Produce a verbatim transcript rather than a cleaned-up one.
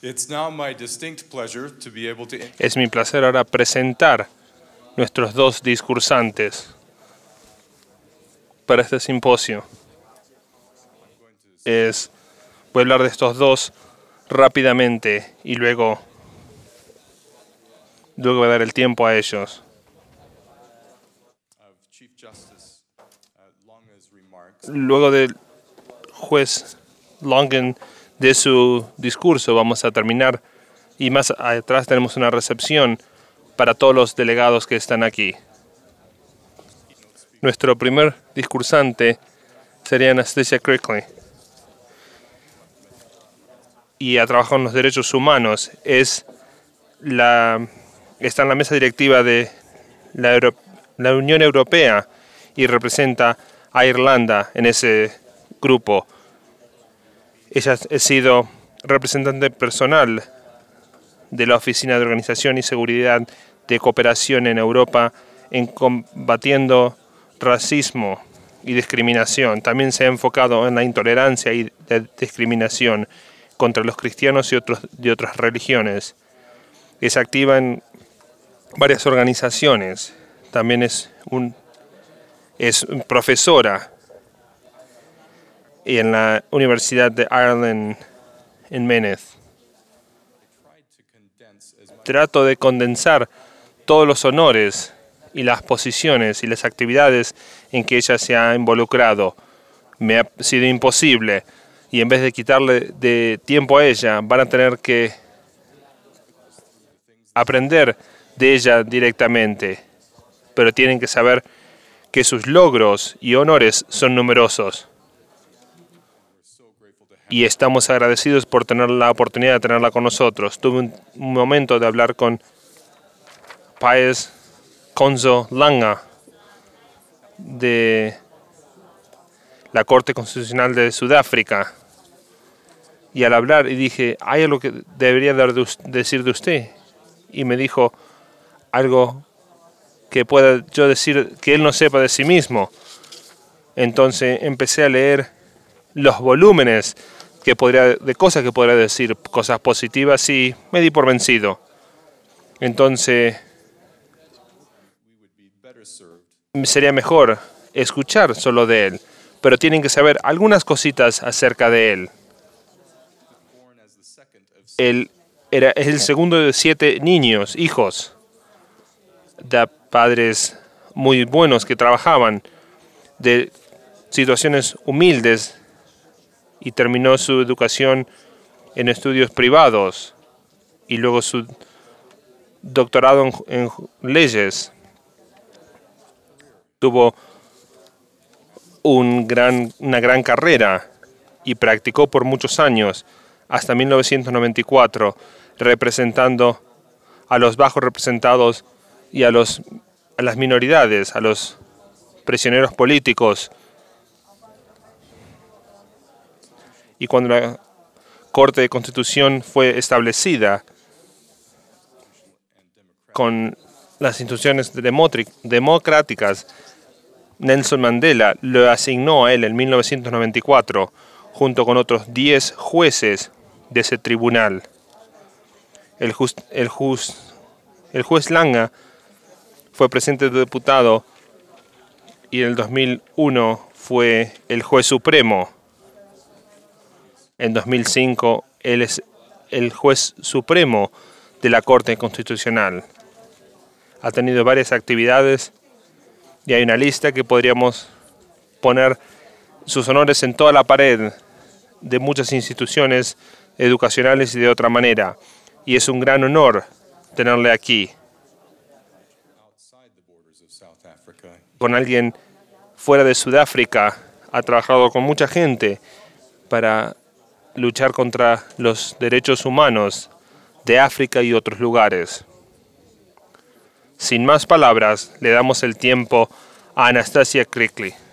Es mi placer ahora presentar nuestros dos discursantes para este simposio. Es, voy a hablar de estos dos rápidamente y luego, luego voy a dar el tiempo a ellos. Luego del juez Longen de su discurso vamos a terminar y más atrás tenemos una recepción para todos los delegados que están aquí. Nuestro primer discursante sería Anastasia Crickley y ha trabajado en los derechos humanos. Es la, está en la mesa directiva de la, Euro, la Unión Europea y representa a Irlanda en ese grupo. Ella ha sido representante personal de la Oficina de Organización y Seguridad de Cooperación en Europa en combatiendo racismo y discriminación. También se ha enfocado en la intolerancia y la discriminación contra los cristianos y otros de otras religiones. Es activa en varias organizaciones. También es un es profesora en la Universidad de Ireland en Meath. Trato de condensar todos los honores y las posiciones y las actividades en que ella se ha involucrado. Me ha sido imposible y en vez de quitarle de tiempo a ella, van a tener que aprender de ella directamente. Pero tienen que saber que sus logros y honores son numerosos. Y estamos agradecidos por tener la oportunidad de tenerla con nosotros. Tuve un, un momento de hablar con Páez Konzo Langa de la Corte Constitucional de Sudáfrica. Y al hablar, y dije, ¿hay algo que debería decir de usted? Y me dijo algo que pueda yo decir que él no sepa de sí mismo. Entonces empecé a leer los volúmenes que podría, de cosas que podría decir, cosas positivas, y me di por vencido. Entonces sería mejor escuchar solo de él, pero tienen que saber algunas cositas acerca de él. Él era, es el segundo de siete niños, hijos, de padres muy buenos que trabajaban, de situaciones humildes, y terminó su educación en estudios privados y luego su doctorado en, en leyes. Tuvo un gran, una gran carrera y practicó por muchos años, hasta mil novecientos noventa y cuatro, representando a los bajos representados y a, los, a las minoridades, a los prisioneros políticos. Y cuando la Corte de Constitución fue establecida con las instituciones democráticas, Nelson Mandela lo asignó a él en mil novecientos noventa y cuatro, junto con otros diez jueces de ese tribunal. El, just, el, just, el juez Langa fue presidente de diputado y en el dos mil uno fue el juez supremo. En dos mil cinco, él es el juez supremo de la Corte Constitucional. Ha tenido varias actividades y hay una lista que podríamos poner sus honores en toda la pared de muchas instituciones educacionales y de otra manera. Y es un gran honor tenerle aquí. Con alguien fuera de Sudáfrica, ha trabajado con mucha gente para luchar contra los derechos humanos de África y otros lugares. Sin más palabras, le damos el tiempo a Anastasia Crickley.